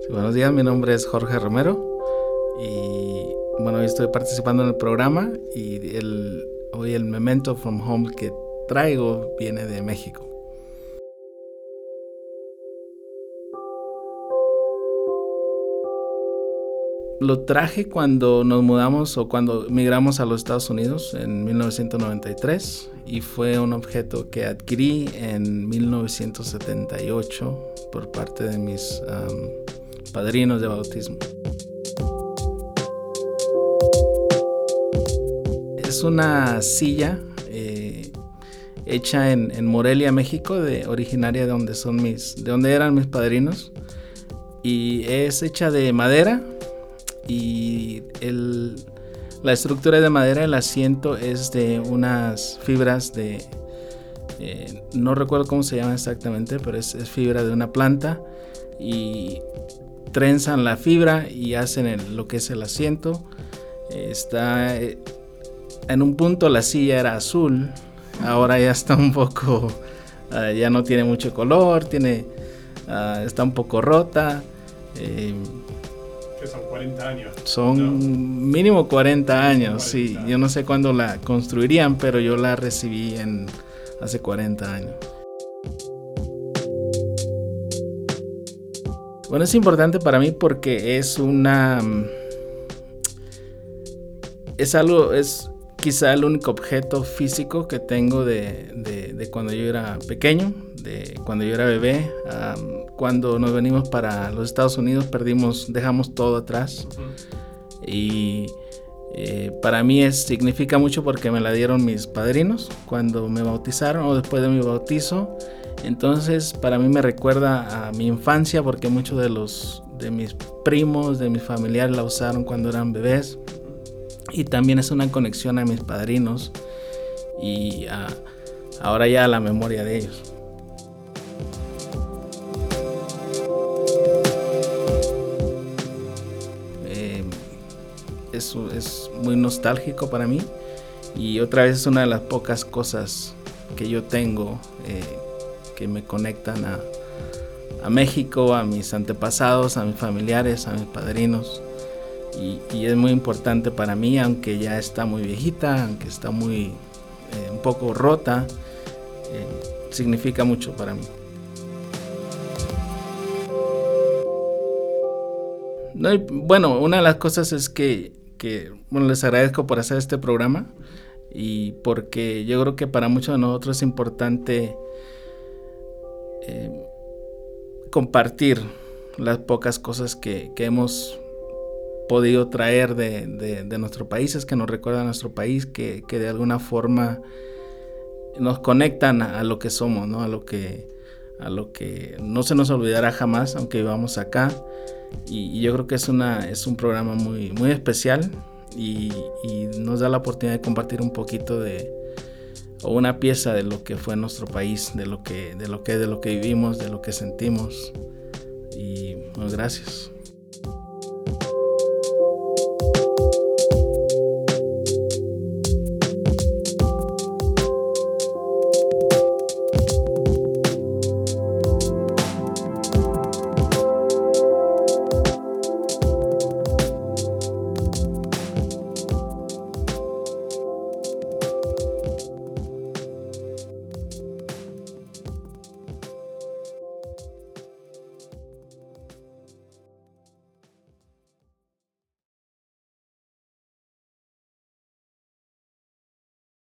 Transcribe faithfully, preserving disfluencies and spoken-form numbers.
Sí, buenos días, mi nombre es Jorge Romero y bueno, hoy estoy participando en el programa y el, hoy el Memento from Home que traigo viene de México. Lo traje cuando nos mudamos o cuando migramos a los Estados Unidos en mil novecientos noventa y tres y fue un objeto que adquirí en mil novecientos setenta y ocho por parte de mis um, padrinos de bautismo. Es una silla eh, hecha en, en Morelia, México, de, originaria de donde son mis, de donde eran mis padrinos, y es hecha de madera y el, la estructura es de madera. El asiento es de unas fibras de eh, no recuerdo cómo se llama exactamente, pero es, es fibra de una planta y trenzan la fibra y hacen el, lo que es el asiento. Eh, está eh, en un punto la silla era azul, ahora ya está un poco, uh, ya no tiene mucho color, tiene, uh, está un poco rota. Eh, que son cuarenta años. Son ¿no? mínimo cuarenta años, cuarenta. Sí. Yo no sé cuándo la construirían, pero yo la recibí en hace cuarenta años. Bueno, es importante para mí porque es una... Es algo, es quizá el único objeto físico que tengo de, de, de cuando yo era pequeño, de cuando yo era bebé. Um, cuando nos venimos para los Estados Unidos perdimos, dejamos todo atrás. Uh-huh. Y eh, para mí es, significa mucho porque me la dieron mis padrinos cuando me bautizaron o después de mi bautizo. Entonces para mí me recuerda a mi infancia porque muchos de los de mis primos, de mis familiares la usaron cuando eran bebés. Y también es una conexión a mis padrinos y a, ahora ya a la memoria de ellos. Eh, es, es muy nostálgico para mí y otra vez es una de las pocas cosas que yo tengo eh, que me conectan a, a México, a mis antepasados, a mis familiares, a mis padrinos. Y, y es muy importante para mí, aunque ya está muy viejita, aunque está muy eh, un poco rota, eh, significa mucho para mí. No, y, bueno, una de las cosas es que, que bueno, les agradezco por hacer este programa y porque yo creo que para muchos de nosotros es importante eh, compartir las pocas cosas que, que hemos podido traer de, de, de nuestro país, es que nos recuerda a nuestro país, que, que de alguna forma nos conectan a, a lo que somos, ¿no? A lo que, a lo que no se nos olvidará jamás, aunque vivamos acá. Y, y yo creo que es, una, es un programa muy, muy especial y, y nos da la oportunidad de compartir un poquito de, o una pieza de lo que fue nuestro país, de lo que, de lo que, de lo que vivimos, de lo que sentimos. Y bueno, gracias.